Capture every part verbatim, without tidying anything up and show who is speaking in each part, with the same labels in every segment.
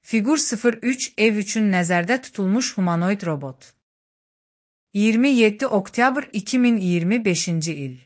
Speaker 1: Figur sıfır üç ev üçün nəzərdə tutulmuş humanoid robot. iyirmi yeddi oktyabr iki min iyirmi beşinci il.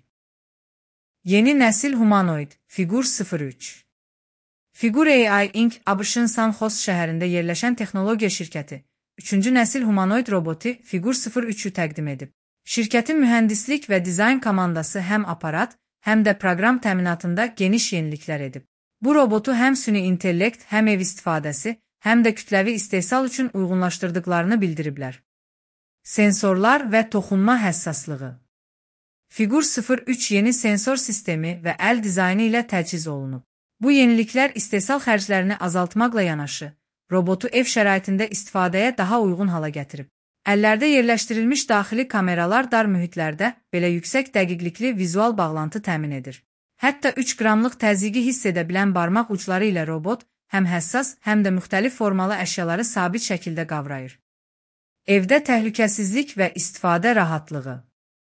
Speaker 1: Yeni nəsil humanoid, Figur sıfır üç. Figur A I incorporated ABŞ-ın San Jose şəhərində yerləşən texnologiya şirkəti, üçüncü nəsil humanoid robotu Figur sıfır üçü təqdim edib. Şirkətin mühəndislik və dizayn komandası həm aparat, həm də proqram təminatında geniş yeniliklər edib. Bu robotu həm süni intellekt, həm ev istifadəsi, həm də kütləvi istehsal üçün uyğunlaşdırdıqlarını bildiriblər. Sensorlar və toxunma həssaslığı. Figur sıfır üç yeni sensor sistemi və əl dizaynı ilə təchiz olunub. Bu yeniliklər istehsal xərclərini azaltmaqla yanaşı, robotu ev şəraitində istifadəyə daha uyğun hala gətirib. Əllərdə yerləşdirilmiş daxili kameralar dar mühitlərdə belə yüksək dəqiqlikli vizual bağlantı təmin edir. Hətta üç qramlıq təzyiqi hiss edə bilən barmaq ucları ilə robot həm həssas, həm də müxtəlif formalı əşyaları sabit şəkildə qavrayır. Evdə təhlükəsizlik və istifadə rahatlığı.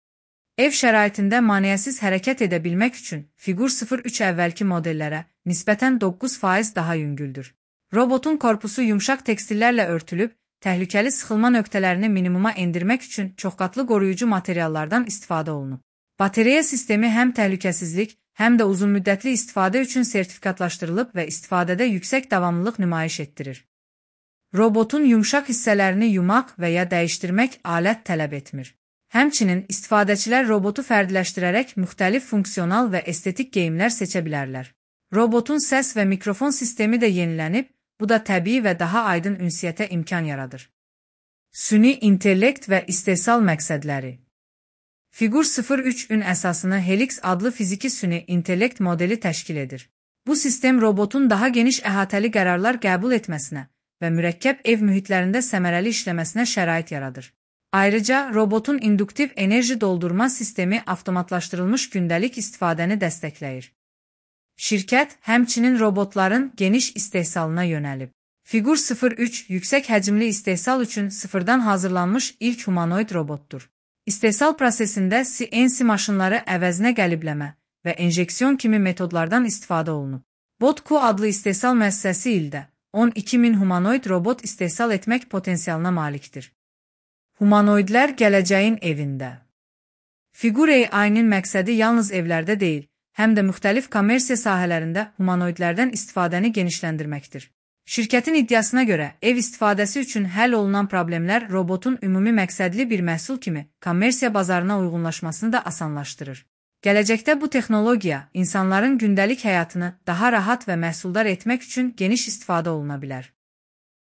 Speaker 1: Ev şəraitində maneəsiz hərəkət edə bilmək üçün Figur sıfır üç əvvəlki modellərə nisbətən doqquz faiz daha yüngüldür. Robotun korpusu yumşaq tekstillərlə örtülüb, təhlükəli sıxılma nöqtələrini minimuma endirmək üçün çoxqatlı qoruyucu materiallardan istifadə olunub. Batareya sistemi həm təhlükəsizlik, həm də uzunmüddətli istifadə üçün sertifikatlaşdırılıb və istifadədə yüksək davamlılıq nümayiş etdirir. Robotun yumşaq hissələrini yumaq və ya dəyişdirmək alət tələb etmir. Həmçinin istifadəçilər robotu fərdiləşdirərək müxtəlif funksional və estetik geyimlər seçə bilərlər. Robotun səs və mikrofon sistemi də yenilənib, bu da təbii və daha aydın ünsiyyətə imkan yaradır. Süni intellekt və istehsal məqsədləri. Figur sıfır üçün əsasını Helix adlı fiziki süni intellekt modeli təşkil edir. Bu sistem robotun daha geniş əhatəli qərarlar qəbul etməsinə və mürəkkəb ev mühitlərində səmərəli işləməsinə şərait yaradır. Ayrıca, robotun induktiv enerji doldurma sistemi avtomatlaşdırılmış gündəlik istifadəni dəstəkləyir. Şirkət, həmçinin robotların geniş istehsalına yönəlib. Figur sıfır üç yüksək həcmli istehsal üçün sıfırdan hazırlanmış ilk humanoid robotdur. İstehsal prosesində C N C maşınları əvəzinə qəlibləmə və enjeksiyon kimi metodlardan istifadə olunub. Botku adlı istehsal müəssisəsi ildə on iki min humanoid robot istehsal etmək potensialına malikdir. Humanoidlər gələcəyin evində. Figur A I-nin məqsədi yalnız evlərdə deyil, həm də müxtəlif kommersiya sahələrində humanoidlərdən istifadəni genişləndirməkdir. Şirkətin iddiasına görə, ev istifadəsi üçün həll olunan problemlər robotun ümumi məqsədli bir məhsul kimi kommersiya bazarına uyğunlaşmasını da asanlaşdırır. Gələcəkdə bu texnologiya insanların gündəlik həyatını daha rahat və məhsuldar etmək üçün geniş istifadə oluna bilər.